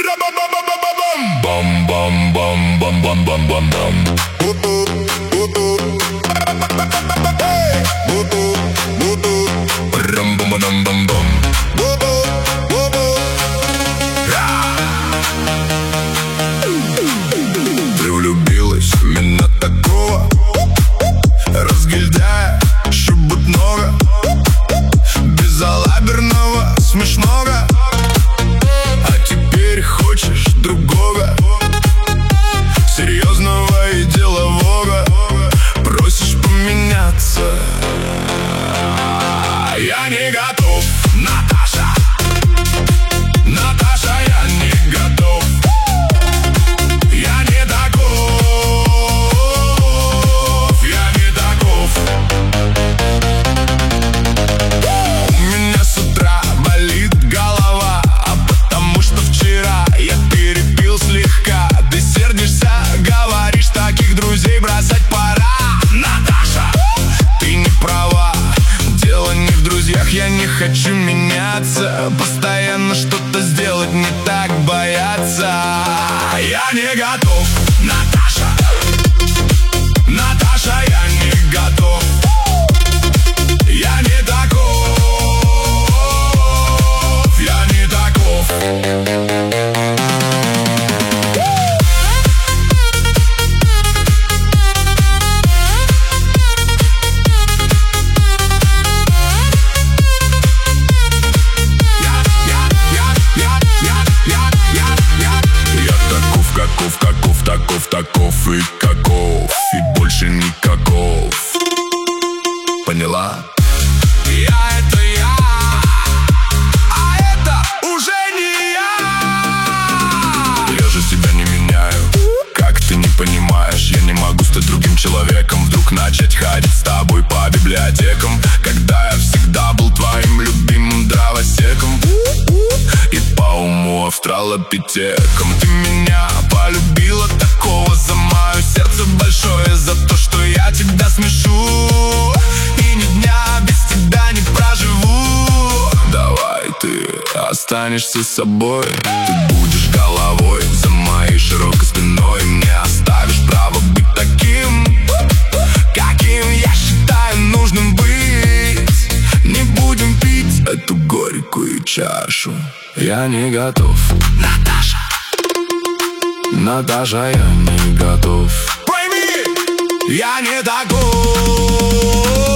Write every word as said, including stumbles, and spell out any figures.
Бам бам бам бам бам бам бам бам. Рам бам бам бам бам. Ты влюбилась в меня такого разгильдяя, шебутного, безалаберного, смешного. А теперь хочешь другого, серьезного и делового. Просишь поменяться, я не готов, Наташа. Наташа, я не готов. Я не таков, я не таков. У меня с утра болит голова, а потому что вчера я перепил слегка. Ты сердишься, говоришь, таких друзей бросать пора. Наташа, ты не права, дело не в друзьях, я не хочу меняться. Постоянно что-то сделать, не так бояться. Я не готов, Наташа. Наташа, я не готов. Я не таков, я не таков. Каков, каков, таков, таков и каков, и больше никаков. Поняла? Я — это я, а это уже не я. Я же себя не меняю, как ты не понимаешь. Я не могу стать другим человеком, вдруг начать ходить с тобой по библиотекам, когда я всегда был твоим любимым дровосеком и по уму австралопитеком. Ты меня полюбила такого за мое сердце большое, за то, что я тебя смешу и ни дня без тебя не проживу. Давай ты останешься собой, ты будешь головой за моей широкой спиной. Мне оставишь право быть таким, каким я считаю нужным быть. Не будем пить эту горькую чашу. Я не готов, Наташа. Наташа, я не готов. Пойми, я не таков.